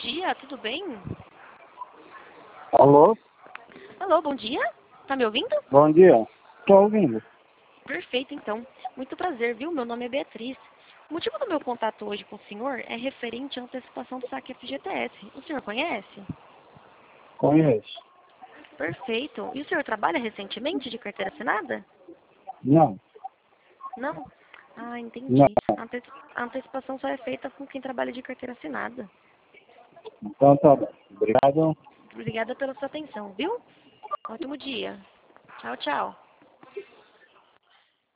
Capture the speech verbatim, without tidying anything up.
dia, tudo bem? Alô? Alô, bom dia? Tá me ouvindo? Bom dia. Estou ouvindo. Perfeito, então. Muito prazer, viu? Meu nome é Beatriz. O motivo do meu contato hoje com o senhor é referente à antecipação do saque F G T S. O senhor conhece? Conheço. Perfeito. E o senhor trabalha recentemente de carteira assinada? Não. Não? Ah, Não. entendi. A ante- a antecipação só é feita com quem trabalha de carteira assinada. Então tá bom. Obrigado. Obrigada pela sua atenção, viu? Ótimo dia. Tchau, tchau.